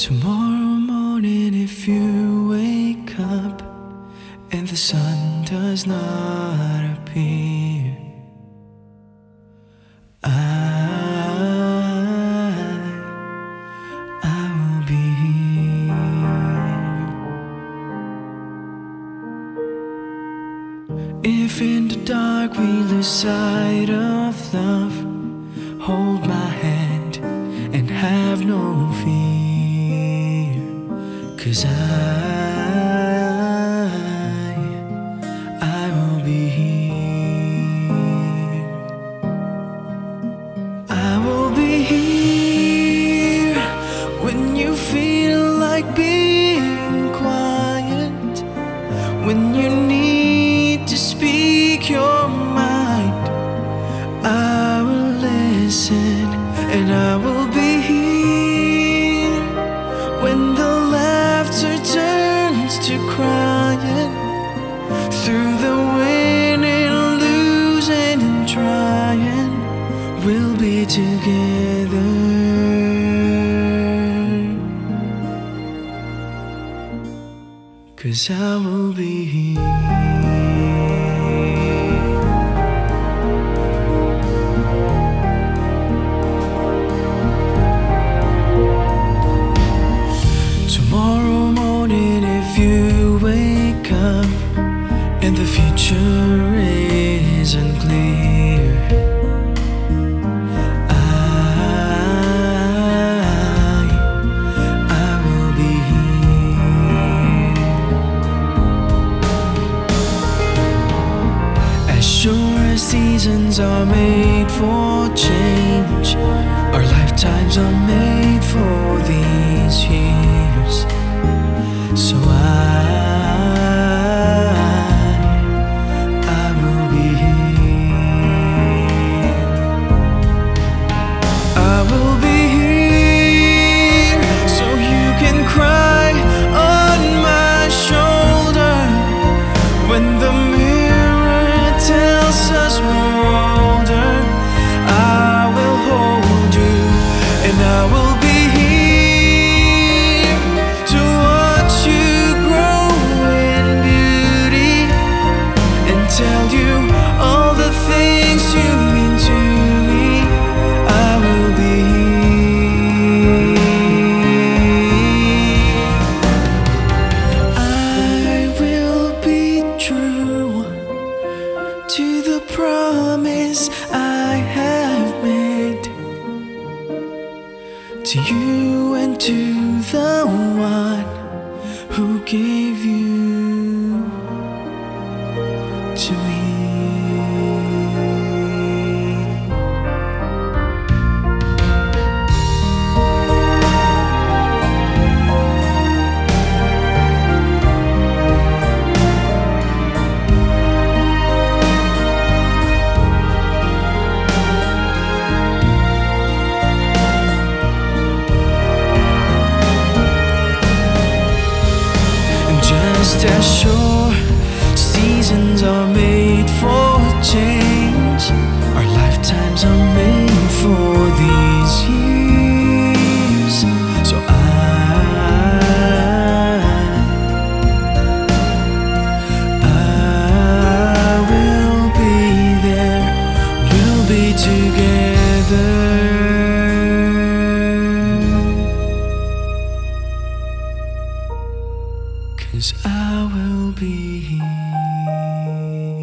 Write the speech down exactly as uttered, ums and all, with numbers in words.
Tomorrow morning, if you wake up and the sun does not appear, I, I will be here. If in the dark we lose sight of love, hold my hand and have no fear. 'Cause I, I will be here. I will be here when you feel like being quiet, when you need to speak your mind. I will listen and I will be here when the turns to crying, through the winning, losing and trying, we'll be together. 'Cause I will be here. You wake up and the future isn't clear, I, I will be here. As sure as seasons are made for change, our lifetimes are made for these years. So I, I will be here. I will be here so you can cry on my shoulder when the mirror tells us we're older. I will hold you and I will be tell you all the things you mean to me. I will be here. I will be true to the promise I have made, to you and to the one who gave you to me. And just as sure seasons are made for change, our lifetimes are made for these years. So I, I will be there, we'll be together. 'Cause I will be here.